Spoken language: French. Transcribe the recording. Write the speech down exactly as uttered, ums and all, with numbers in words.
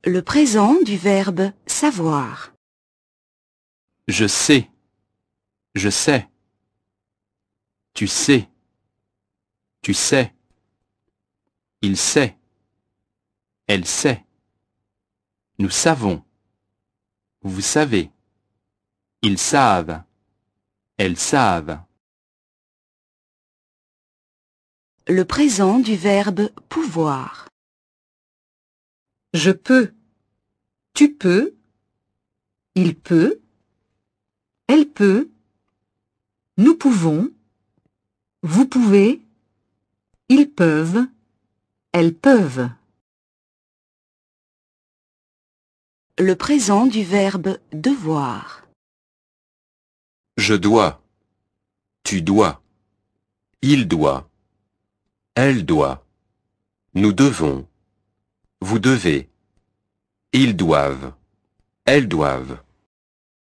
Le présent du verbe savoir. Je sais. Je sais. Tu sais. Tu sais. Il sait. Elle sait. Nous savons. Vous savez. Ils savent. Elles savent. Le présent du verbe pouvoir. Je peux. Tu peux. Il peut. Elle peut. Nous pouvons. Vous pouvez. Ils peuvent. Elles peuvent. Le présent du verbe devoir. Je dois. Tu dois. Il doit. Elle doit. Nous devons. Vous devez. Ils doivent. Elles doivent.